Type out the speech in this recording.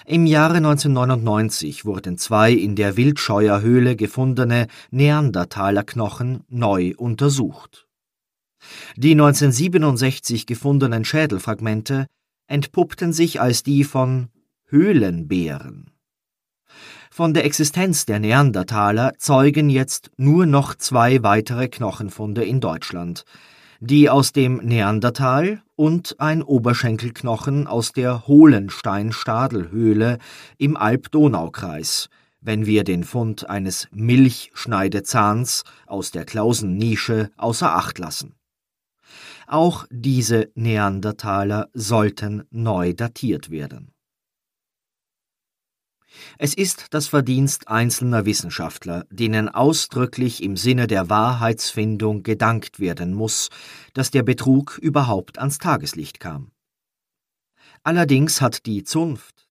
Im Jahre 1999 wurden 2 in der Wildscheuer-Höhle gefundene Neandertaler-Knochen neu untersucht. Die 1967 gefundenen Schädelfragmente entpuppten sich als die von Höhlenbären. Von der Existenz der Neandertaler zeugen jetzt nur noch 2 weitere Knochenfunde in Deutschland, die aus dem Neandertal und ein Oberschenkelknochen aus der Hohlenstein-Stadelhöhle im Alb-Donau-Kreis, wenn wir den Fund eines Milchschneidezahns aus der Klausennische außer Acht lassen. Auch diese Neandertaler sollten neu datiert werden. Es ist das Verdienst einzelner Wissenschaftler, denen ausdrücklich im Sinne der Wahrheitsfindung gedankt werden muss, dass der Betrug überhaupt ans Tageslicht kam. Allerdings hat die Zunft